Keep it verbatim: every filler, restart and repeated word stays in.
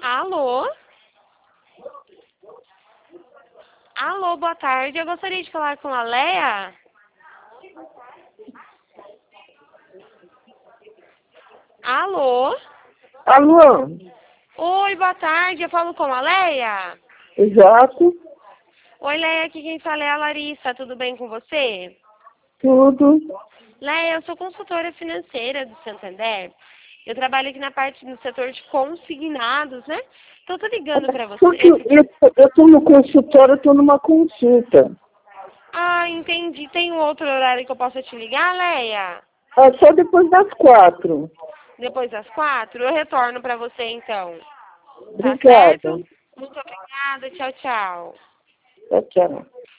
Alô? Alô, boa tarde. Eu gostaria de falar com a Leia. Alô? Alô? Oi, boa tarde. Eu falo com a Leia. Exato. Oi, Leia. Aqui quem fala é a Larissa. Tudo bem com você? Tudo. Leia, eu sou consultora financeira do Santander. Eu trabalho aqui na parte do setor de consignados, né? Então, tô ligando pra você. Porque eu estou no consultório, eu estou numa consulta. Ah, entendi. Tem um outro horário que eu possa te ligar, Leia? É só depois das quatro. Depois das quatro? Eu retorno pra você, então. Tá Obrigada. certo? Muito obrigada. Tchau, tchau. Tchau, tchau.